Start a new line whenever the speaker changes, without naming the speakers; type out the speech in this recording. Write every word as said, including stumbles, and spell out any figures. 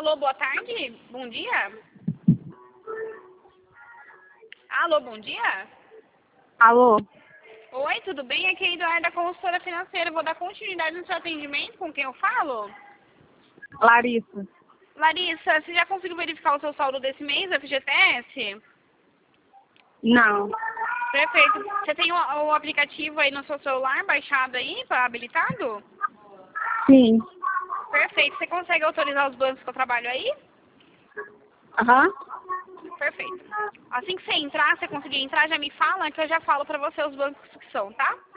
Alô, boa tarde? Bom dia? Alô, bom dia?
Alô?
Oi, tudo bem? Aqui é a Eduarda, consultora financeira. Vou dar continuidade no seu atendimento. Com quem eu falo?
Larissa.
Larissa, você já conseguiu verificar o seu saldo desse mês, F G T S?
Não.
Perfeito. Você tem o, o aplicativo aí no seu celular baixado aí, para habilitado?
Sim.
Perfeito. Você consegue autorizar os bancos que eu trabalho aí?
Aham.
Perfeito. Assim que você entrar, você conseguir entrar, já me fala que eu já falo pra você os bancos que são, tá?